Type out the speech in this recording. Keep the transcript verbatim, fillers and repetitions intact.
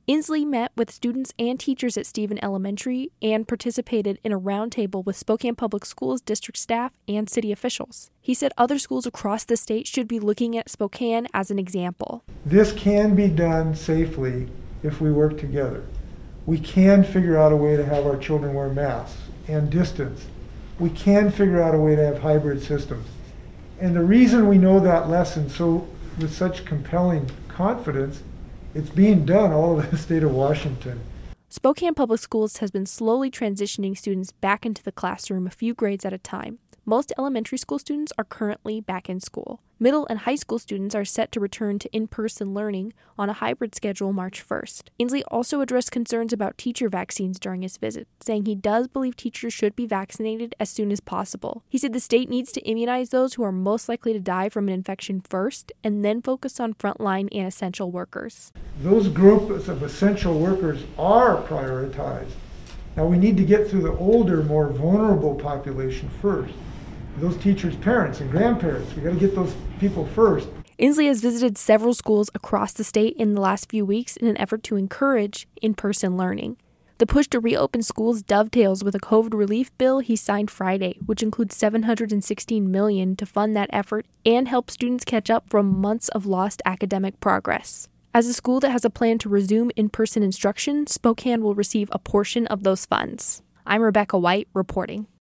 Inslee met with students and teachers at Stephen Elementary and participated in a roundtable with Spokane Public Schools district staff and city officials. He said other schools across the state should be looking at Spokane as an example. This can be done safely if we work together. We can figure out a way to have our children wear masks and distance. We can figure out a way to have hybrid systems. And the reason we know that lesson so with such compelling confidence, it's being done all over the state of Washington. Spokane Public Schools has been slowly transitioning students back into the classroom a few grades at a time. Most elementary school students are currently back in school. Middle and high school students are set to return to in-person learning on a hybrid schedule March first. Inslee also addressed concerns about teacher vaccines during his visit, saying he does believe teachers should be vaccinated as soon as possible. He said the state needs to immunize those who are most likely to die from an infection first, and then focus on frontline and essential workers. Those groups of essential workers are prioritized. Now we need to get through the older, more vulnerable population first. Those teachers' parents and grandparents, we got to get those people first. Inslee has visited several schools across the state in the last few weeks in an effort to encourage in-person learning. The push to reopen schools dovetails with a COVID relief bill he signed Friday, which includes seven hundred sixteen million dollars to fund that effort and help students catch up from months of lost academic progress. As a school that has a plan to resume in-person instruction, Spokane will receive a portion of those funds. I'm Rebecca White, reporting.